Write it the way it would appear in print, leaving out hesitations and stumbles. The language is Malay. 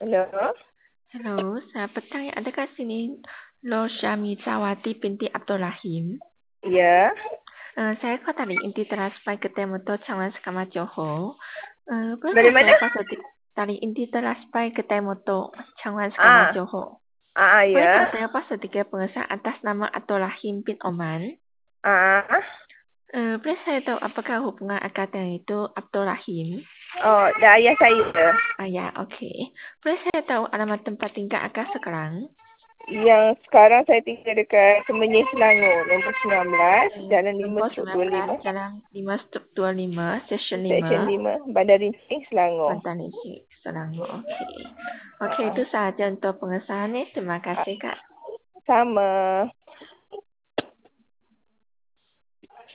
Halo. Halo, selamat petang. Adakah sini Nur Syami Sawati binti Abdul Rahim? Ya. Saya kau dari Inti Teraspai Kedai Motor Cangan Sekama Johor. Dari Boleh mana? saya pasal dari Inti Teraspai Kedai Motor Cangan Sekama Ah, Johor. Boleh ya. saya pasal tiga pengesahan atas nama Abdul Rahim bin Oman? Ah. Boleh saya tahu apakah hubungan akad dengan itu Abdul Rahim? Oh, dah ayah saya. Ya, okey. Boleh saya tahu alamat tempat tinggal akak sekarang? Yang sekarang saya tinggal dekat Semenyih Selangor, nombor 19, Jalan 5 Nombor Struk 19, 25, Jalan 5/25, Stesen Stesen 5, 5, Bandar Rincing, Selangor. Pantai Nisik, Selangor. Okey. Okey, Ah, itu sahaja untuk pengesahan ni. Terima kasih, Kak. sama.